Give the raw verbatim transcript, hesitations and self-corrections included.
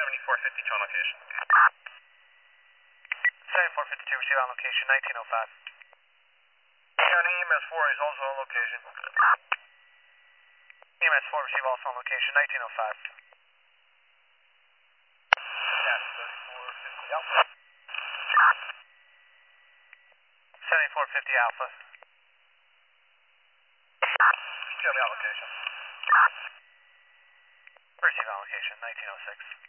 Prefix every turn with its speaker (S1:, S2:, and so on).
S1: seventy-four fifty-two on location.
S2: seventy-four fifty-two, receive on location, nineteen oh five.
S1: County E M S four is also on location.
S2: E M S four, receive also on location, nineteen oh five.
S1: Yes, thirty-four fifty Alpha.
S2: seventy-four fifty Alpha.
S1: Show me on location.
S2: Receive on location, nineteen oh six.